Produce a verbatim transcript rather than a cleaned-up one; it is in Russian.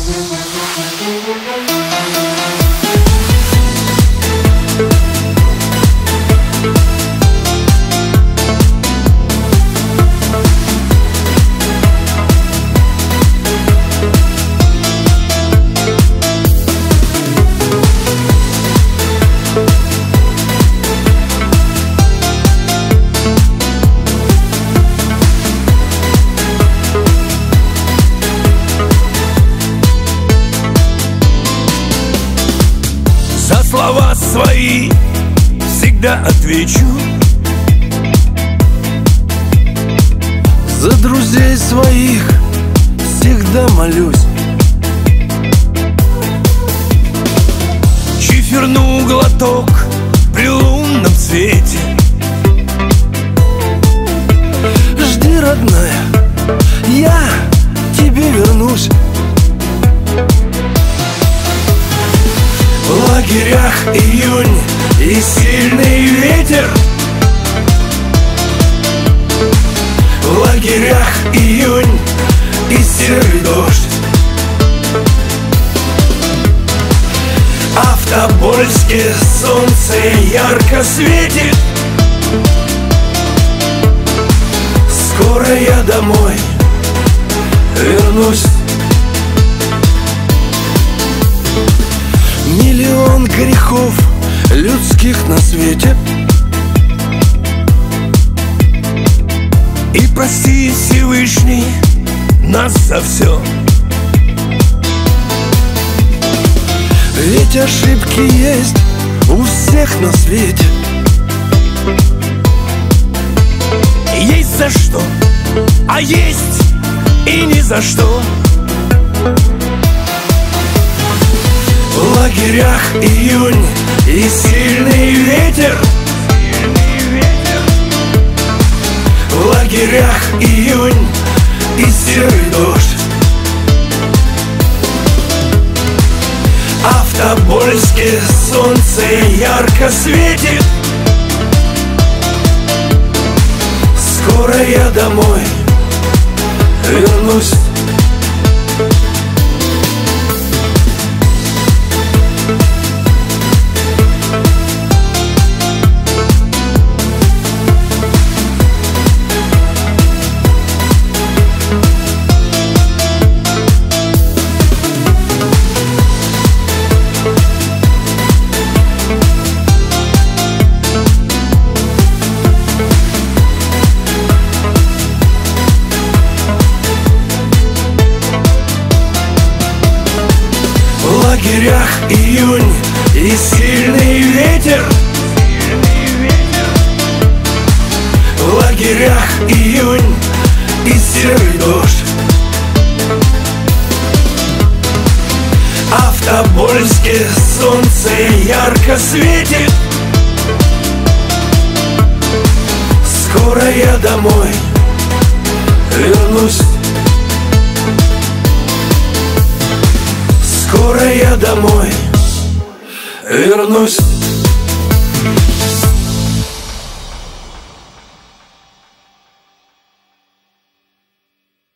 За слова свои всегда отвечу, за друзей своих всегда молюсь. чиферну глоток при лунном свете. Жди, родная, я тебе вернусь. В лагерях июнь и сильный ветер. В лагерях июнь и серый дождь. А в Тобольске солнце ярко светит. Скоро я домой вернусь. Миллион грехов людских на свете, И прости, Всевышний, нас за все. ведь ошибки есть у всех на свете. Есть за что, а есть и ни за что. В лагерях июнь и сильный ветер. В лагерях июнь и серый дождь. А в Тобольске солнце ярко светит. Скоро я домой вернусь. В лагерях июнь и сильный ветер. В лагерях июнь и серый дождь. А в Тобольске солнце ярко светит. Скоро я домой вернусь. Скоро я домой вернусь.